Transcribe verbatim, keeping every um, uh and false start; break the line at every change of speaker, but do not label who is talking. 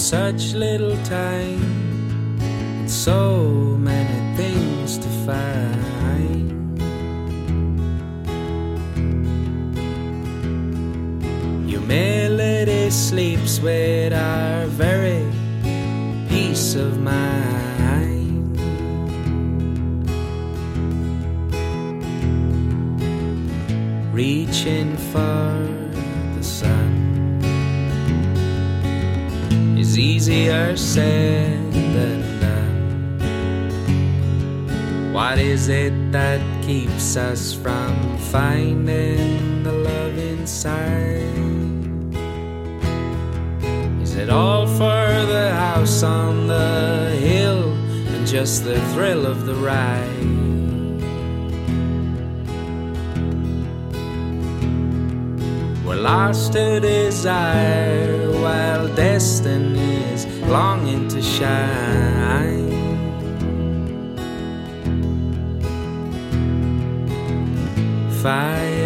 such little time and so many things to find. Humility sleeps with our very peace of mind. Reaching for the sun is easier said than done. What is it that keeps us from finding the love inside? Is it all for the house on the hill and just the thrill of the ride? We're lost to desire while destiny is longing to shine. Fire